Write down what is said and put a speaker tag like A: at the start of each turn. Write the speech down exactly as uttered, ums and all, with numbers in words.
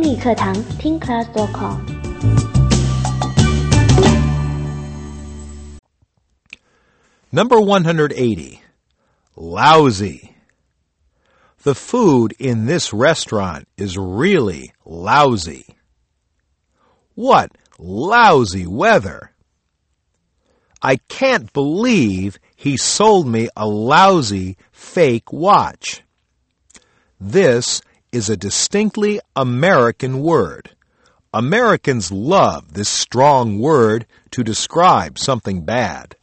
A: 英语课堂听 class dot com。
B: Number one hundred eighty. Lousy. The food in this restaurant is really lousy. What lousy weather! I can't believe he sold me a lousy fake watch. This is a distinctly American word. Americans love this strong word to describe something bad.